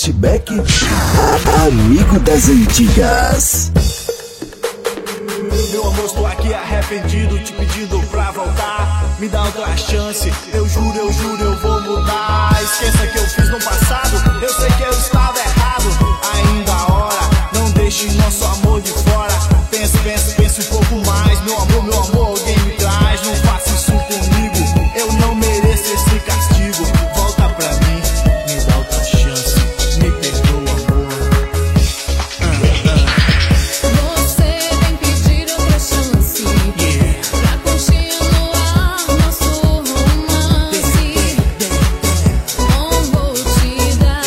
Flashback Amigo das Antigas. Meu amor, estou aqui arrependido, te pedindo pra voltar. Me dá outra chance, eu juro, eu vou mudar. Esqueça que eu fiz no passado, eu sei que eu estava errado. Ainda a hora, não deixe nosso amor de fora. Pense um pouco mais, meu amor, alguém me traz. Não faça isso comigo, eu não mereço esse castigo. Volta pra mim, me dá outra chance, me perdoa, amor. Você vem pedir outra chance pra continuar nosso romance. Não vou te dar.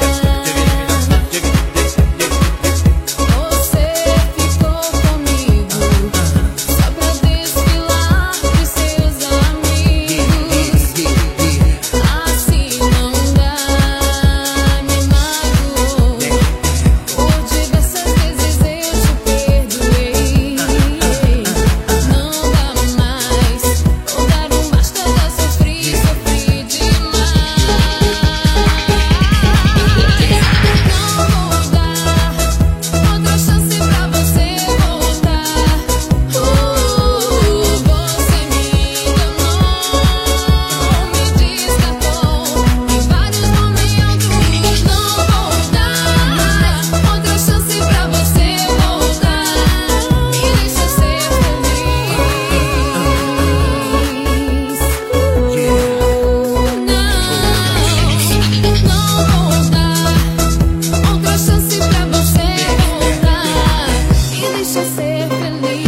Você ficou comigo só pra desfilar de seus amigos. Assim não dá, me magoou. Por diversas vezes eu te perdoei. Não dá mais, voltar não basta, já sofri demais. Não vou dar outra chance pra você voltar. Você me enganou, me descartou em vários momentos. Não vou dar outra chance pra você voltar. Me deixa ser feliz. Não vou dar outra chance pra você voltar. Me deixa ser feliz.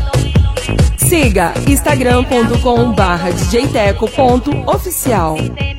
Siga instagram.com/djteco.oficial.